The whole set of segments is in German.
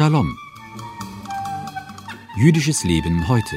Shalom. Jüdisches Leben heute.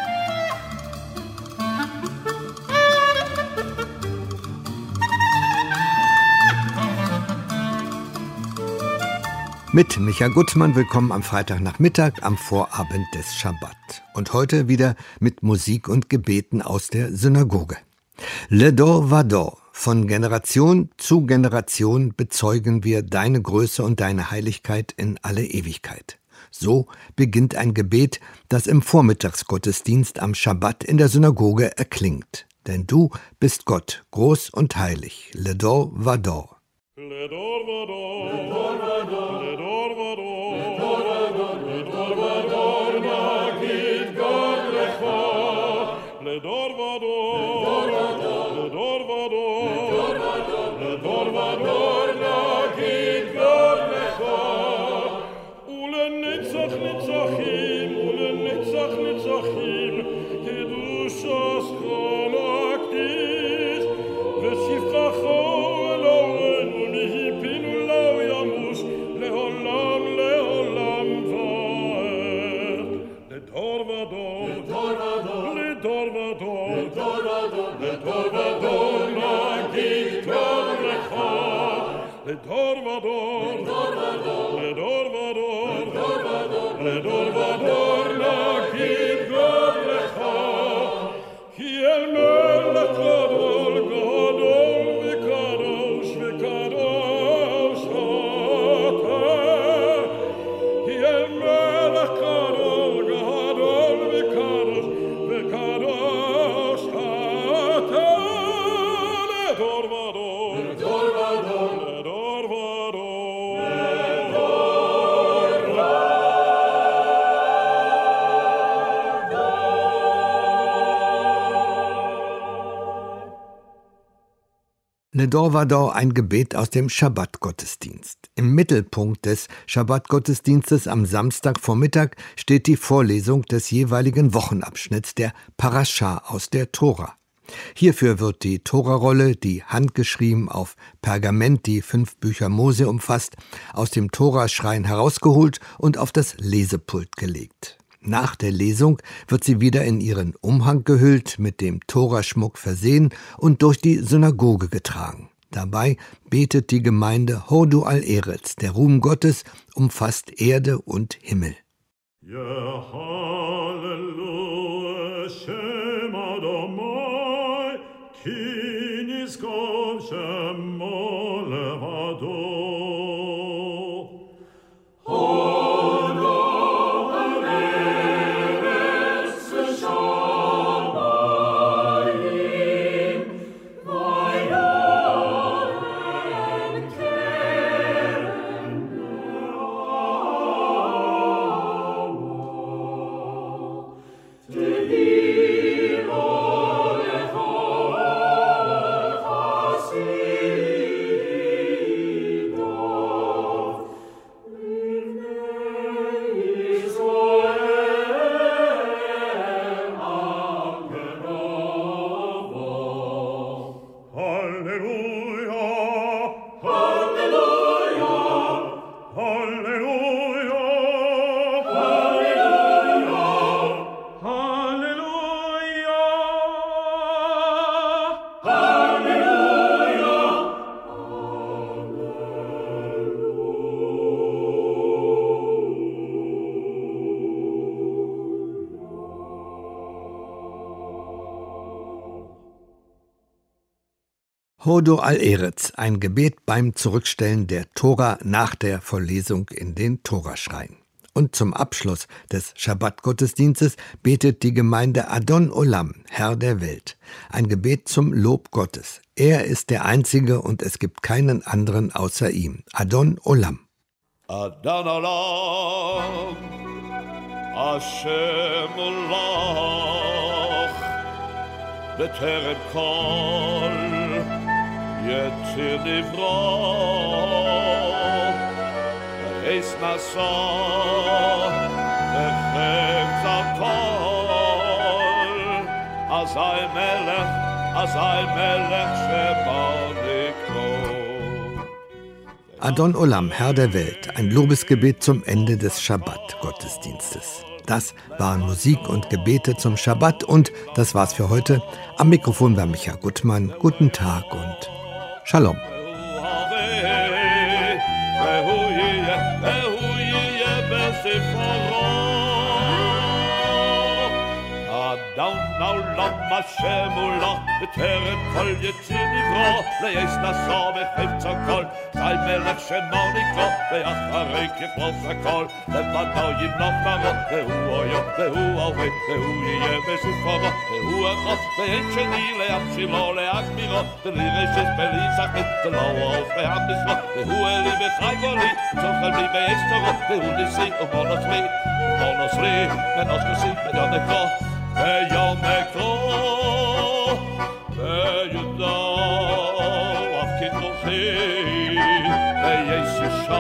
Mit Micha Gutmann, willkommen am Freitagnachmittag, am Vorabend des Schabbat. Und heute wieder mit Musik und Gebeten aus der Synagoge. Le Dor Vador, von Generation zu Generation bezeugen wir deine Größe und deine Heiligkeit in alle Ewigkeit. So beginnt ein Gebet, das im Vormittagsgottesdienst am Schabbat in der Synagoge erklingt. Denn du bist Gott, groß und heilig. Le Dor Vador. Le Dor Vador, Le Dor Vador, Le Dor Vador, Le Dor Vador, Nagid Gad Lecha. Le Dor Vador, Le Dor Vador, Le Dor Vador, Nagid Gad Lecha. Ulenetzach Netzachim, Ulenetzach Netzachim, Kedushas Chalaktis, Veshivchacha. Le Dor Vador, Le Dor Vador, Le Dor Vador, Nagid Gad Lecha. Ki el Melech Gadol, Gadol v'Kadosh, v'Kadosh atah. Ki el Melech Gadol, Gadol v'Kadosh, v'Kadosh atah. Le Dor Vador, Le Dor Vador. Le Dor Vador, ein Gebet aus dem Schabbat-Gottesdienst. Im Mittelpunkt des Schabbat-Gottesdienstes am Samstagvormittag steht die Vorlesung des jeweiligen Wochenabschnitts der Parascha aus der Tora. Hierfür wird die Torarolle, die handgeschrieben auf Pergament die 5 Bücher Mose umfasst, aus dem Toraschrein herausgeholt und auf das Lesepult gelegt. Nach der Lesung wird sie wieder in ihren Umhang gehüllt, mit dem Toraschmuck versehen und durch die Synagoge getragen. Dabei betet die Gemeinde Hodu al-Eretz, der Ruhm Gottes umfasst Erde und Himmel. Ja, Halleluja, Shem Adonai, ki nizkor shemo levado. Hodu al-Eretz, ein Gebet beim Zurückstellen der Tora nach der Vorlesung in den Toraschrein. Und zum Abschluss des Schabbat-Gottesdienstes betet die Gemeinde Adon Olam, Herr der Welt. Ein Gebet zum Lob Gottes. Er ist der Einzige und es gibt keinen anderen außer ihm. Adon Olam. Adon Olam, Hashem Olach, B'terem Kol, Yetzir Nivra, Eis Nasa, Echem Zakol, Azai Melech Sheba Nikro. Adon Olam, Herr der Welt, ein Lobesgebet zum Ende des Schabbat-Gottesdienstes. Das waren Musik und Gebete zum Schabbat und das war's für heute. Am Mikrofon war Micha Gutmann. Guten Tag und Shalom. Hashem ulach b'terem kol yetzin nivro le'es nasa v'chefetz hakol Zay melech shemoniko ve'acharei kechlos hakol Levado yimloch naro ve'hu oyo ve'hu alvei ve'hu yiyeh b'siforo ve'hu echot ve'en sheni le'amshilo le'agmiro ve'lireshes be'lizachit ve'lo'oz ve'hamishlo ve'hu eli v'chai goli v'tochel li ve'estoro ve'hu nisi u'monos li ve'nos kosi ve'yoneko Ve'yomeko Ve'yudo Avkitochi Ve'yesisha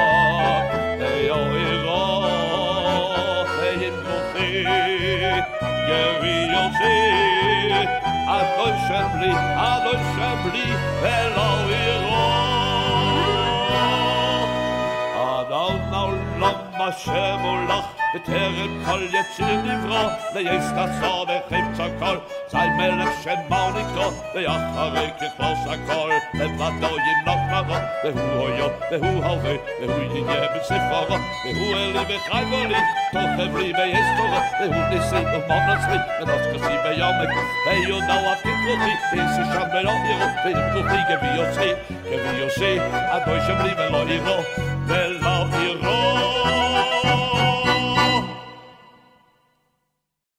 Ve'yoiro Ve'yimkochi Yeriyosi Adon Shemli Ve'loiro Adon Olam Hashem Ulach בטרם כל יציר נברא, ליש נשא וחפץ הכל, זי מלך שמור נקרא, ואחרי ככלוס הכל, לבדו ימלוך נרו, והוא אויו, והוא הווה, והוא יהיה בספרו, והוא אלי וחי גולי, תוכב לי ויסתורו, והוא ניסי ומונס לי, ונוס כסי ביומק, ויודעו אף ככרוכי, ויסי שם ולא ירו, וימכוכי גבי יוסי, אדוי שמלי ולא ירו, ולא ירו.